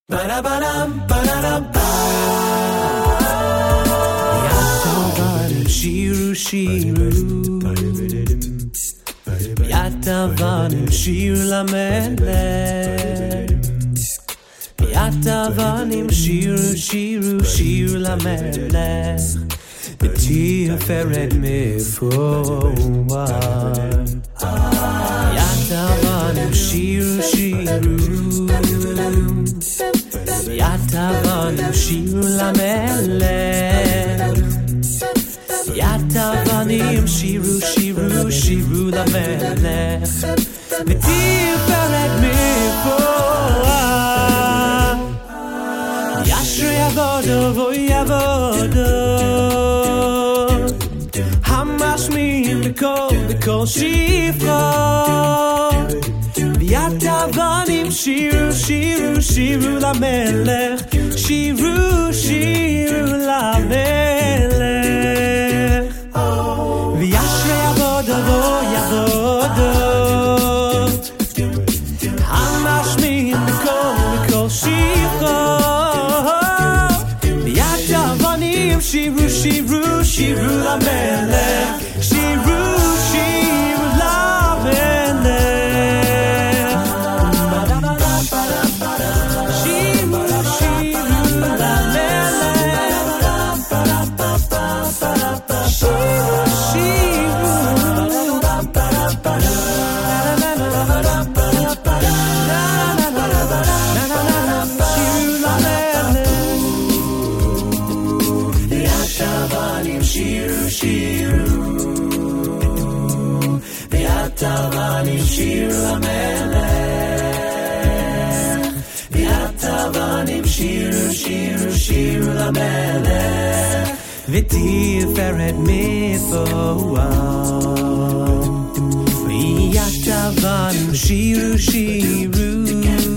שירו שירו יתבנים שיר למלך יתבנים שירו שירו שיר למלך בתפארת מפואר יתבנים שירו שירו יתבנים שיר למלך יתבנים שירו שירו שירו למלך בתפארת מפואר ישרי עבודו ויעבודו המשמיעים בכל שפרו יתבנים שירו שירו שירו למלך שירו שירו למלך וישרי עבודו ויעבודו המשמיעים בכל שפרו יתבנים שירו שירו שירו למלך שירו שירו למלך יתבנים שיר למלך יתבנים שיר שיר שיר למלך ותפארת מפואר יתבנים שירו שירו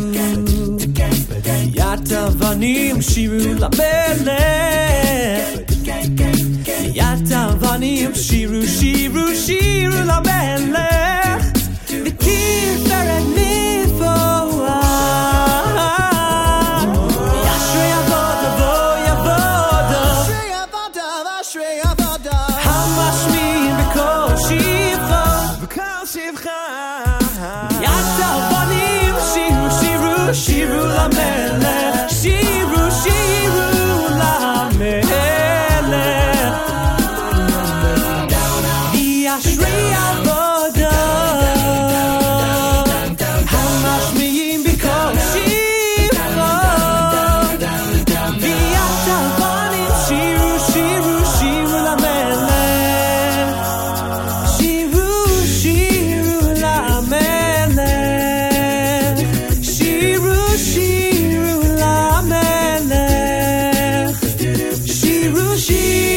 יתבנים שירו למלך יתבנים שירו שירו שירו למלך בתפארת מפואר ישרי עבודו ויעבודו המשמיעים בכל שבחה יתבנים שירו שירו שירו למלך שירו שירו למלך ישרי עבודו המשמיעים בכל שבחו ויתבנים שירו שירו שירו למלך שירו שירו למלך שירו שירו למלך שירו שירו